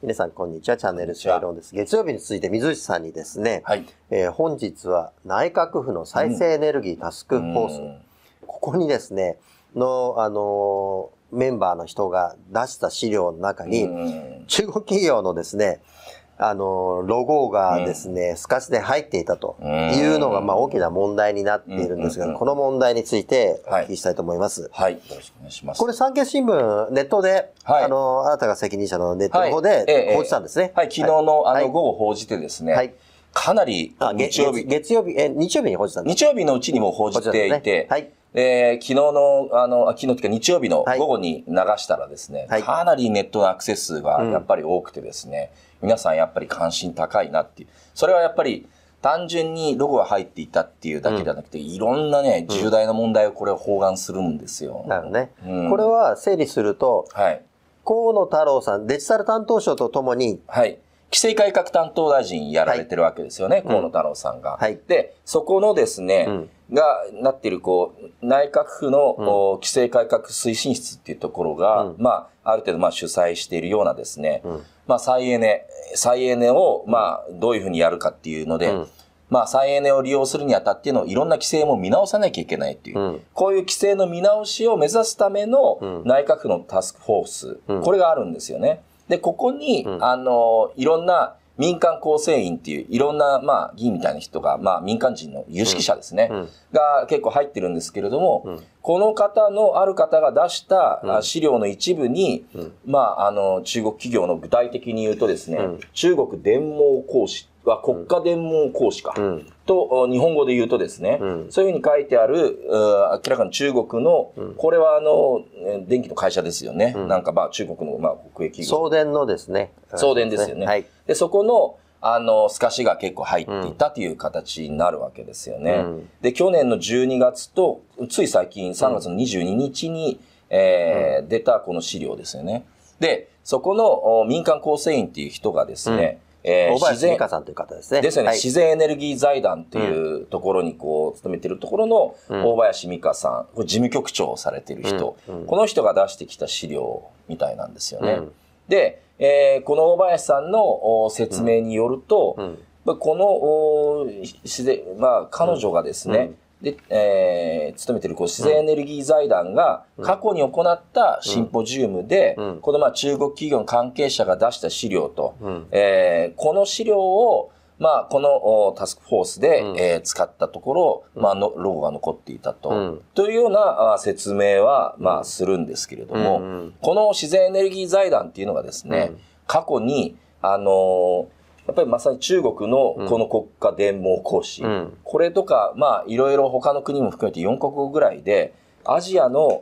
皆さんこんにちは。チャンネル正論です。月曜日に続いて水内さんにですね、はい、本日は内閣府の再生エネルギータスクフォース、ここにですねのメンバーの人が出した資料の中に、中国企業のですねロゴがですね、透かしで入っていたというのが大きな問題になっているんですが、この問題についてお聞きしたいと思います。 はい、よろしくお願いします。 これ産経新聞ネットで、あなたが責任者のネットの方で報じたんですね。 はい、昨日の午後報じてですね、かなり日曜日に報じたんです。 日曜日のうちにも報じていて、昨日っていうか日曜日の午後に流したらですね、かなりネットのアクセス数がやっぱり多くてですね、皆さんやっぱり関心高いなっていう。それはやっぱり単純にロゴが入っていたっていうだけではなくて、いろんなね、重大な問題をこれを包含するんですよ。 なるほどね。これは整理すると、河野太郎さん、デジタル担当省とともに、 規制改革担当大臣やられてるわけですよね、河野太郎さんが。で、そこのですね、がなっている内閣府の規制改革推進室っていうところが、ある程度主催しているようなですね、再エネをどういうふうにやるかっていうので、再エネを利用するにあたってのいろんな規制も見直さなきゃいけないっていう、こういう規制の見直しを目指すための内閣府のタスクフォース、これがあるんですよね。で、ここに、いろんな民間構成員っていう、いろんな、議員みたいな人が、民間人の有識者ですね、が結構入ってるんですけれども、このある方が出した資料の一部に、中国企業の具体的に言うとですね、中国電網公司は国家電網公司か、と日本語で言うとですね、そういうふうに書いてある、明らかに中国の、これは電気の会社ですよね。なんか中国の国営企業。 送電のですね。 送電ですよね。で、そこの、透かしが結構入っていたという形になるわけですよね。で、去年の12月と、つい最近3月の22日に、出たこの資料ですよね。で、そこの民間構成員っていう人がですね、 大林美香さんという方ですね。 ですよね。自然エネルギー財団っていうところに勤めてるところの大林美香さん、事務局長をされてる人、この人が出してきた資料みたいなんですよね。で、この大林さんの説明によると、この彼女がですね、で、勤めている自然エネルギー財団が過去に行ったシンポジウムで、この中国企業の関係者が出した資料と、この資料を、このタスクフォースで、使ったところ、ロゴが残っていたと、というような説明は、するんですけれども、この自然エネルギー財団っていうのがですね、過去に、やっぱりまさに中国のこの国家電網公司、これとか、いろいろ他の国も含めて4カ国ぐらいで、アジアの、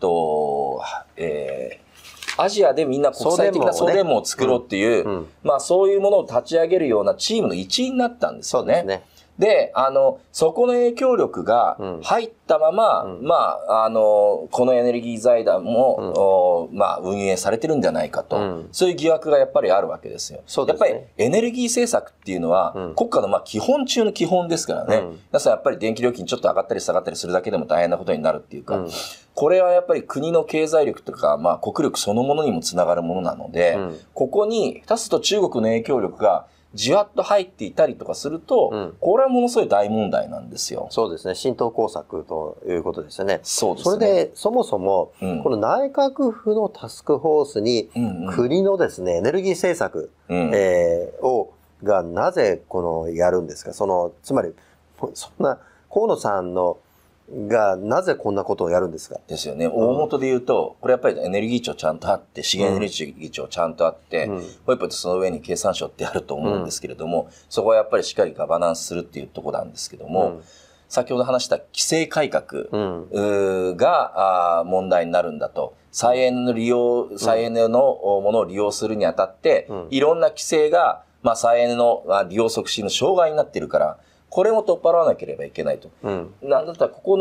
アジアでみんな国際的な送電網を作ろうっていう、そういうものを立ち上げるようなチームの一員になったんですよね。そうですね。で、そこの影響力が入ったまま、このエネルギー財団も、運営されてるんじゃないかと、そういう疑惑がやっぱりあるわけですよ。やっぱりエネルギー政策っていうのは、国家の基本中の基本ですからね。皆さんやっぱり電気料金ちょっと上がったり下がったりするだけでも大変なことになるっていうか、これはやっぱり国の経済力とか、国力そのものにもつながるものなので、ここに、下手すると中国の影響力が、じわっと入っていたりとかすると、これはものすごい大問題なんですよ。 そうですね。浸透工作ということですよね。 そうですね。 それで、そもそも、この内閣府のタスクフォースに、国のですね、エネルギー政策、がなぜやるんですか？つまり、そんな、河野さんがなぜこんなことをやるんですか？ ですよね。大元で言うと、これやっぱりエネルギー庁ちゃんとあって、資源エネルギー庁ちゃんとあって、やっぱりその上に経産省ってあると思うんですけれども、そこはやっぱりしっかりガバナンスするっていうところなんですけども、先ほど話した規制改革が問題になるんだと。再エネのものを利用するにあたって、いろんな規制が、再エネの利用促進の障害になっているから、これも取っ払わなければいけないと。なんだったら、ここの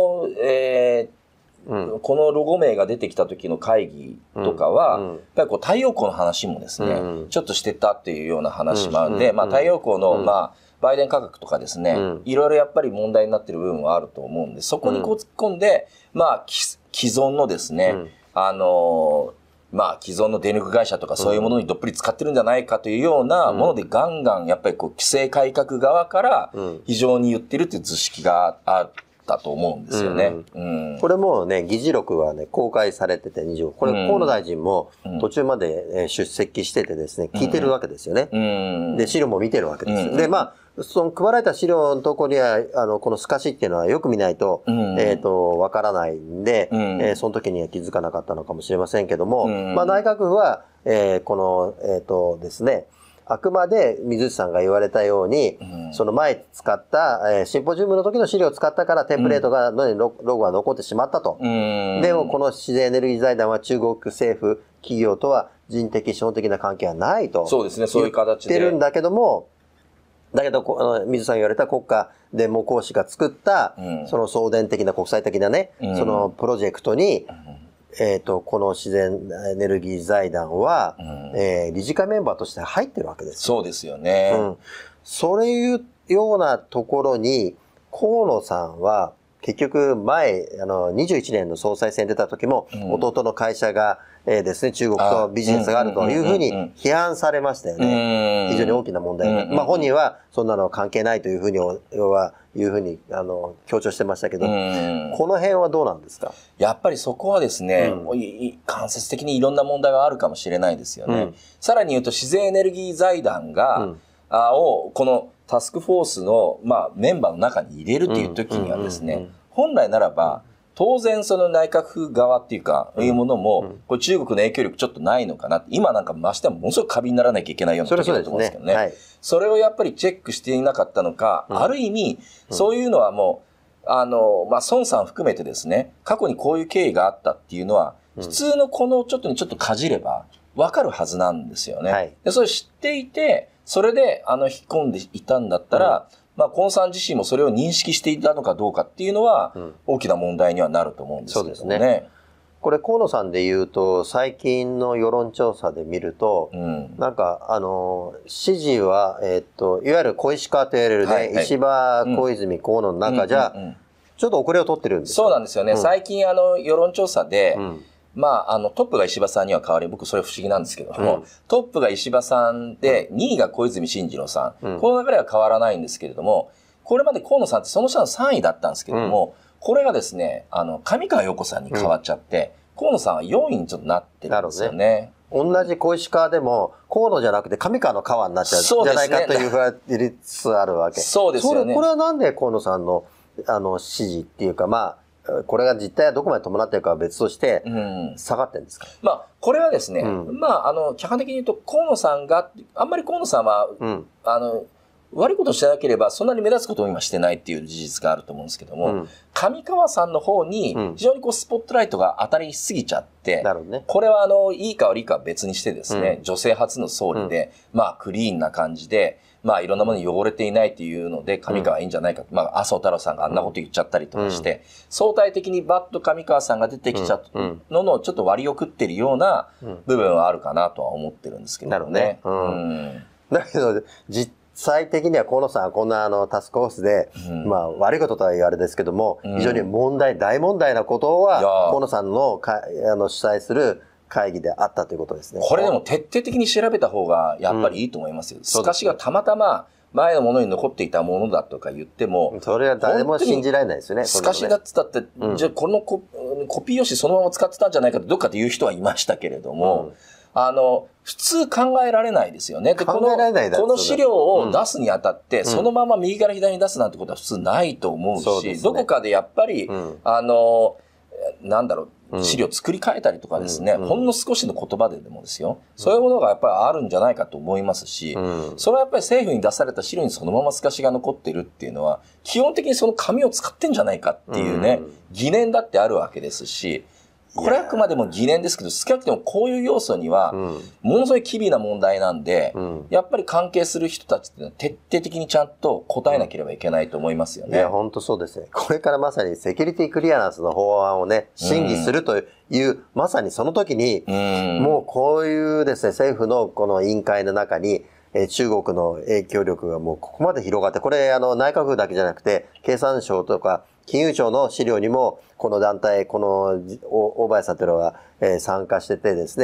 このロゴ名が出てきた時の会議とかは、やっぱり太陽光の話もですね、ちょっとしてたっていうような話もあるんで、太陽光の、売電価格とかですね、いろいろやっぱり問題になっている部分はあると思うんで、そこに突っ込んで、既存のですね、 まあ既存の電力会社とかそういうものにどっぷり使ってるんじゃないかというようなものでガンガンやっぱりこう規制改革側から非常に言ってるっていう図式があったと思うんですよね。 これもね、議事録はね、公開されててこれ河野大臣も途中まで出席しててですね、聞いてるわけですよね。で、資料も見てるわけです。で、まあ、その配られた資料のところには、この透かしっていうのはよく見ないと、わからないんで、その時には気づかなかったのかもしれませんけども、まあ内閣府は、この、ですね、あくまで水内さんが言われたように、その前使った、シンポジウムの時の資料を使ったからテンプレートが、ロゴが残ってしまったと。でもこの自然エネルギー財団は中国政府、企業とは人的資本的な関係はないと。 そうですね、そういう形で。 言ってるんだけども、だけど、水さん言われた国家電網公使が作った、その送電的な国際的なね、そのプロジェクトに、この自然エネルギー財団は、理事会メンバーとして入ってるわけです。 そうですよね。 そういうようなところに、河野さんは、結局前、21年の総裁選出た時も、弟の会社が、ですね、中国とビジネスがあるというふうに批判されましたよね。非常に大きな問題。まあ本人はそんなの関係ないというふうに、強調してましたけど、この辺はどうなんですか？ やっぱりそこはですね、間接的にいろんな問題があるかもしれないですよね。さらに言うと自然エネルギー財団が、このタスクフォースの、まあ、メンバーの中に入れるっていう時にはですね、本来ならば、当然その内閣府側っていうか、いうものも、これ中国の影響力ちょっとないのかなって、今なんかましてもものすごく過敏にならなきゃいけないような時だと思うんですけどね。それをやっぱりチェックしていなかったのか、ある意味、そういうのはもう、まあ、孫さん含めてですね、過去にこういう経緯があったっていうのは、普通のこのちょっとにちょっとかじれば、わかるはずなんですよね。でそれ知っていて、それで引っ込んでいたんだったら、まあ、河野さん自身もそれを認識していたのかどうかっていうのは、大きな問題にはなると思うんですけどね。そうですね。 これ、河野さんで言うと、最近の世論調査で見ると、なんか、支持は、いわゆる小石川と言われるね、石破、小泉、河野の中じゃ、ちょっと遅れを取ってるんですよ。 そうなんですよね。最近、世論調査で、まあ、トップが石破さんには変わり、僕それ不思議なんですけども、トップが石破さんで、2位が小泉進次郎さん。この流れは変わらないんですけれども、これまで河野さんってその下の3位だったんですけれども、これがですね、上川陽子さんに変わっちゃって、河野さんは4位にちょっとなってるんですよね。 同じ小石川でも、河野じゃなくて上川の川になっちゃうんじゃないかというふうにつつあるわけ。 そうですよね。 これはなんで河野さんの、支持っていうか、まあ、これが実態はどこまで伴っているかは別として、下がってるんですか？ まあ、これはですね、まあ、客観的に言うと、河野さんが、あんまり河野さんは、悪いことをしてなければ、そんなに目立つことを今してないっていう事実があると思うんですけども、上川さんの方に、非常にこう、スポットライトが当たりすぎちゃって、これはいいか悪いかは別にしてですね、女性初の総理で、まあ、クリーンな感じで、まあいろんなものに汚れていないっていうので、上川いいんじゃないか。まあ、麻生太郎さんがあんなこと言っちゃったりとかして、相対的にバッと上川さんが出てきちゃったのの、ちょっと割り送ってるような部分はあるかなとは思ってるんですけどね。 だけど、実際的には河野さんはこんなタスクフォースで、まあ悪いこととは言われですけども、非常に大問題なことは、河野さんの主催する会議であったということですね。 これでも徹底的に調べた方がやっぱりいいと思いますよ。透かしがたまたま前のものに残っていたものだとか言っても。 それは誰も信じられないですよね。 透かしだって言ったって、じゃあこのコピー用紙そのまま使ってたんじゃないかとどっかで言う人はいましたけれども、普通考えられないですよね。 考えられないだこの資料を出すにあたって、そのまま右から左に出すなんてことは普通ないと思うし、どこかでやっぱり、なんだろう、資料作り変えたりとかですね、ほんの少しの言葉でもですよ、そういうものがやっぱりあるんじゃないかと思いますし、それはやっぱり政府に出された資料にそのまま透かしが残ってるっていうのは、基本的にその紙を使ってんじゃないかっていうね、疑念だってあるわけですし、これはあくまでも疑念ですけど、少なくともこういう要素には、ものすごい機微な問題なんで、やっぱり関係する人たちっていうのは徹底的にちゃんと答えなければいけないと思いますよね。 いや、本当そうですね。これからまさにセキュリティクリアランスの法案をね、審議するという、まさにその時に、もうこういうですね、政府のこの委員会の中に、中国の影響力がもうここまで広がって、これ内閣府だけじゃなくて、経産省とか金融庁の資料にも、この団体、この大林さんというのは、参加しててですね、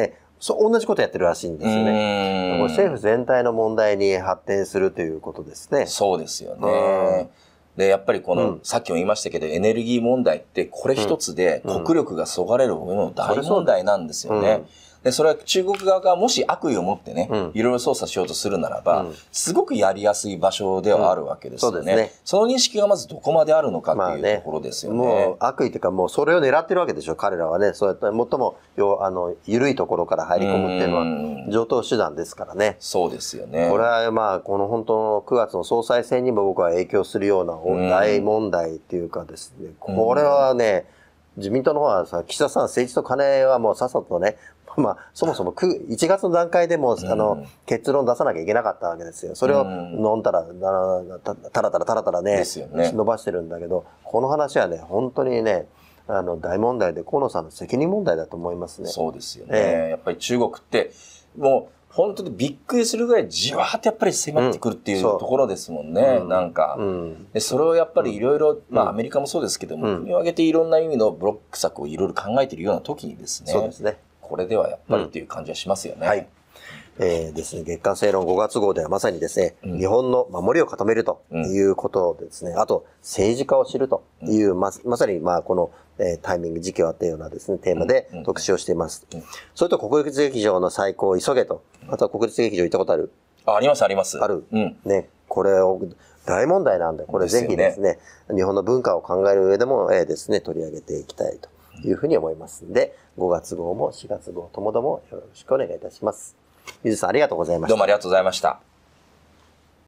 同じことやってるらしいんですよね。これ政府全体の問題に発展するということですね。 そうですよね。で、やっぱりこの、さっきも言いましたけど、エネルギー問題ってこれ一つで国力がそがれる大問題なんですよね。で、それは中国側がもし悪意を持ってね、いろいろ操作しようとするならば、すごくやりやすい場所ではあるわけですよね。その認識がまずどこまであるのかっていうところですよね。 もう悪意というか、もうそれを狙ってるわけでしょ、彼らはね。そうやって最も緩いところから入り込むっていうのは常套手段ですからね。 そうですよね。 これはまあ、この本当の9月の総裁選にも僕は影響するような大問題っていうかですね、これはね、自民党の方はさ、岸田さん、政治と金はもうさっさとね、まあ、そもそも1月の段階でも、結論出さなきゃいけなかったわけですよ。それを飲んだら、たらたらね、伸ばしてるんだけど、この話はね、本当にね、大問題で、河野さんの責任問題だと思いますね。 そうですよね。やっぱり中国って、もう、本当にびっくりするぐらいじわーってやっぱり迫ってくるっていうところですもんね、なんか。で、それをやっぱりいろいろ、まあアメリカもそうですけども、国を挙げていろんな意味のブロック策をいろいろ考えているような時にですね、そうですね。これではやっぱりっていう感じはしますよね。はい。 ですね、月刊正論5月号ではまさにですね、日本の守りを固めるということでですね、あと政治家を知るという、まさにまあこのタイミング、時期をあったようなですね、テーマで特集をしています。それと国立劇場の再興を急げと。あとは国立劇場行ったことある？ あります、あります。 ある。ね。これを大問題なんで、これぜひですね、日本の文化を考える上でもですね、取り上げていきたいというふうに思いますんで、5月号も4月号ともどもよろしくお願いいたします。ゆずさんありがとうございました。 どうもありがとうございました。